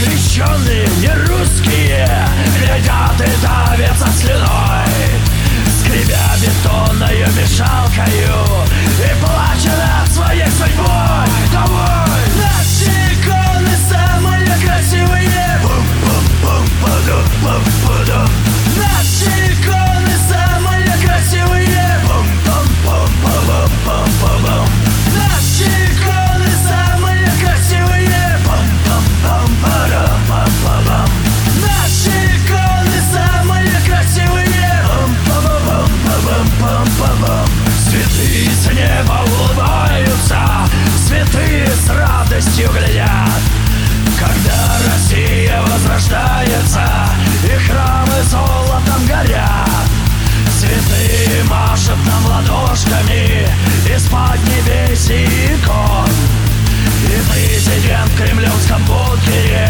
Крещеные нерусские глядят и давятся слюной, скребя бетонною мешалкою и плача над своей судьбой. Домой! Наши иконы самые красивые. Бум-бум-бум-бум-бум-бум. Наши иконы самые красивые. Бум-бум-бум-бум-бум-бум. Наши иконы самые красивые. Бум-бум-бум-бум-бум-бум. Наши иконы самые красивые. Бум-бум-бум-бум-бум-бум. Святые с неба улыбаются, святые с радостью глядят, когда Россия возрождается и храмы золотом горят. Святые машут нам ладошками из-под небес и икон, и президент в кремлевском бункере